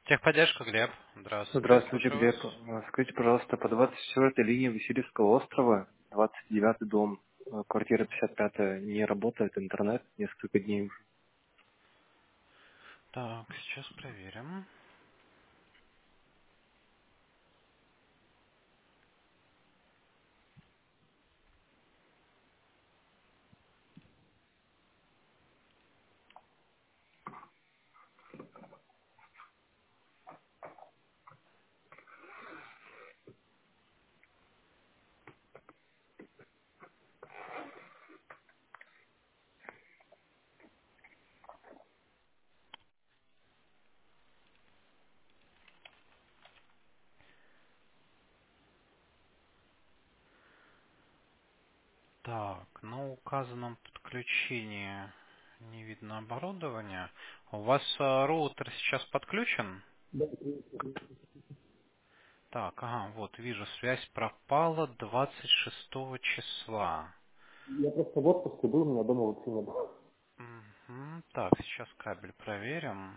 Техподдержка, Глеб. Здравствуйте, Здравствуйте, слушаю Глеб. вас. Скажите, пожалуйста, по 24-й линии Васильевского острова, 29-й дом, квартира 55-я, не работает интернет несколько дней уже. Так, сейчас проверим. Так, на указанном подключении не видно оборудования. У вас роутер сейчас подключен? Так, ага, вот, вижу, связь пропала 26 числа. Я просто в отпуске был, у меня дома вообще не было. Мгм. Так, сейчас кабель проверим.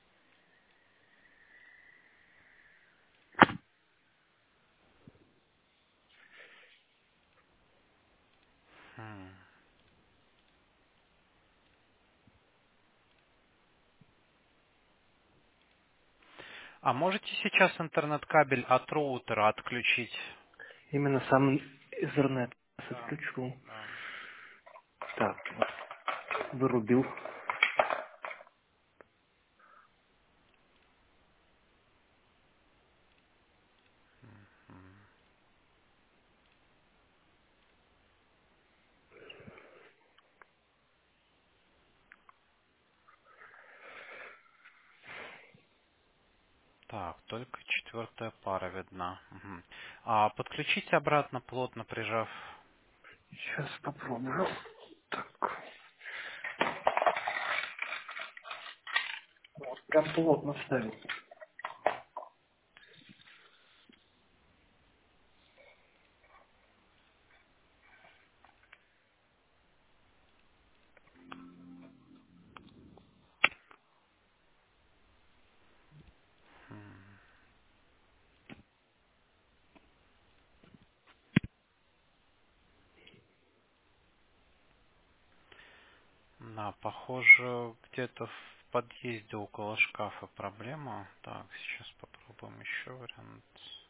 Хм. А можете сейчас интернет-кабель от роутера отключить? Именно сам интернет Да. отключу. Да. Так, вырубил. Так, только четвертая пара видна. Мгм. А подключите обратно, плотно прижав. Сейчас попробую. Так, вот, прям плотно ставить. Да, похоже, где-то в подъезде около шкафа проблема. Так, сейчас попробуем еще вариант.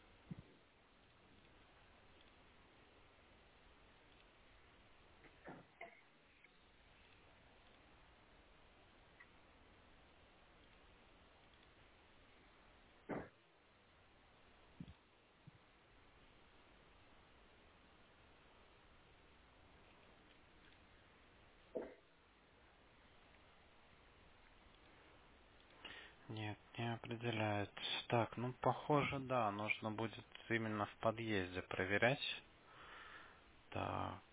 Нет, не определяет. Так, ну похоже, да, нужно будет именно в подъезде проверять. Так.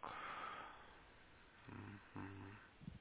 Мгм.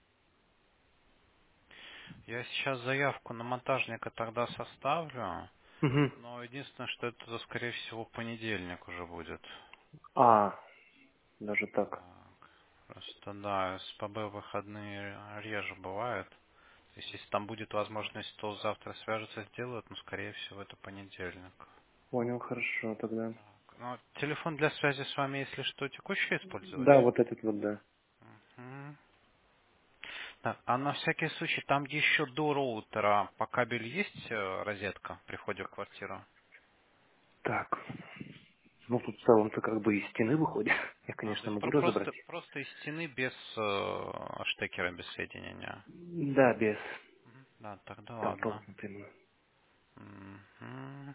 Я сейчас заявку на монтажника тогда составлю. Угу. Но единственное, что это, скорее всего, понедельник уже будет. А, даже так. Так. Просто, да, СПБ выходные реже бывают. То есть, если там будет возможность, то завтра свяжутся, сделают, но, скорее всего, это понедельник. Понял, хорошо тогда. Так. Ну, телефон для связи с вами, если что, текущий Да, использовать? вот этот вот, да. Мгм. Так, а на всякий случай, там еще до роутера по кабелю есть розетка при входе в квартиру? Так, ну тут в целом-то как бы из стены выходит. Я, А, то конечно, есть могу разобрать. просто из стены без штекера, без соединения. Да, без. Мгм. Да, тогда Там ладно. толкнут именно. Мгм.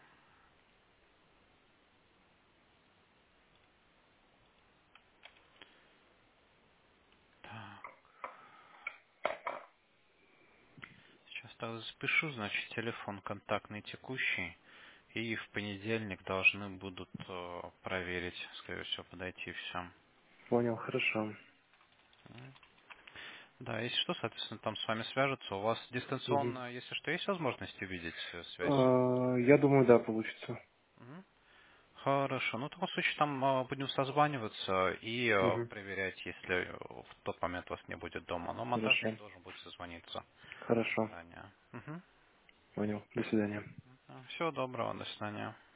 Так, сейчас так запишу, значит, телефон контактный текущий. И в понедельник должны будут проверить, скорее всего, подойти все. Понял, хорошо. Да, если что, соответственно, там с вами свяжутся. У вас Мгм. дистанционно, если что, есть возможность увидеть связь? Я думаю, да, получится. Мгм. Хорошо. Ну, в таком случае там будем созваниваться и Мгм. проверять, если в тот момент вас не будет дома. Но монтажник Хорошо. должен будет созвониться Хорошо. заранее. Мгм. Понял. До свидания. Всего доброго, до свидания.